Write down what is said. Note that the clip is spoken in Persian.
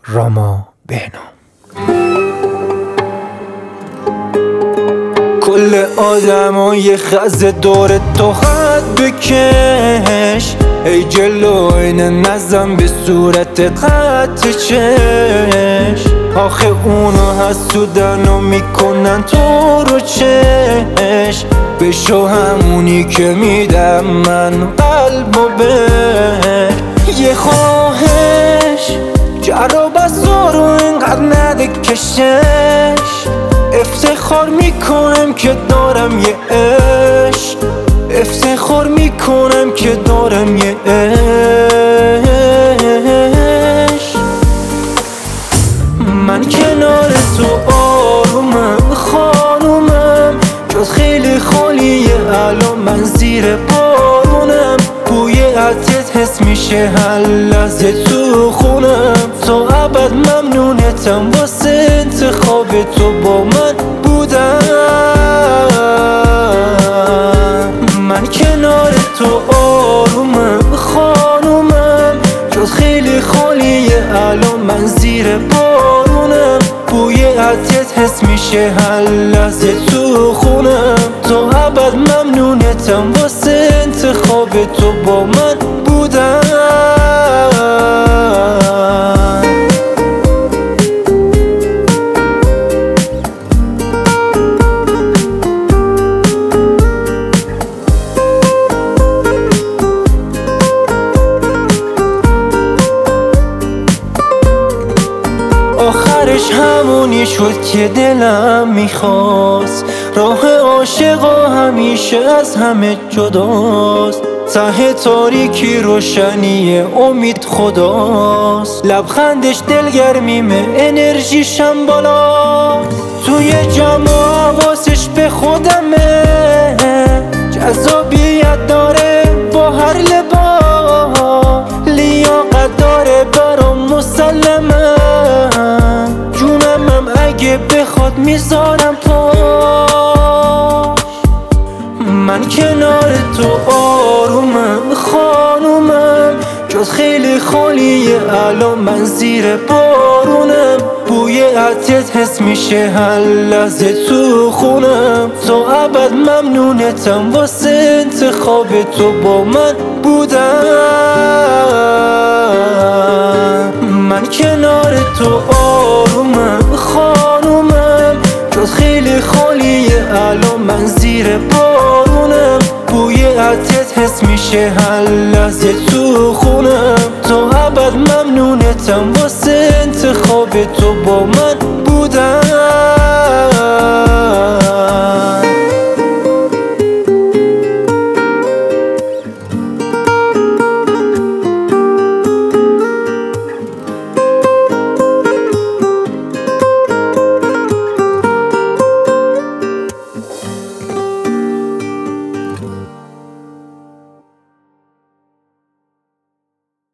راما بهنام. کل آدمای خز دور تو خط بکش، ای جلو اینه نزن به صورت خط چش. آخه اونو حسودن و میکنن تو رو چش. بشو همونی که میدم من قلبو به یه خواهش. جرا بسا رو اینقدر نده کشش. افتخار میکنم که دارم یه عشق، افتخار میکنم که دارم یه عشق. من کنار تو آرومم خانومم، جز خیلی خالیه الان من زیر بارونم. بوی عطرت حس میشه هر لحظه تو خونم. تا ابد ممنونتم واسه انتخاب تو با من بودم. من کنار تو آرومم خانومم، جز خیلی خالیه الان من زیر بارونم. بوی عطرت حس میشه هر لحظه تو خونم. تا ابد ممنونتم واسه انتخاب تو با من بودم. آخرش همونی شد که دلم میخواست. راه عاشقا همیشه از همه جداست. ته تاریکی روشنی امید خداست. لبخندش دلگرمیمه انرژیشم بالا. توی جمع حواسش به خودمه. جذابیت داره با هر لباس. لیاقت داره برام مسلمه. جونمم اگه بخواد میذارم پاش. من کنار تو آرومم خانومم، جز خیلی خالیه الان من زیر بارونم. بوی عطرت حس میشه هر لحظه تو خونم. تا ابد ممنونتم واسه انتخاب تو با من بودم. من کنار تو آرومم خانومم، جز خیلی خالیه الان من زیر بارونم. بوی عطرت حس میشه هر لحظه تو خونم. تا ابد ممنونتم واسه انتخاب تو با من بودم.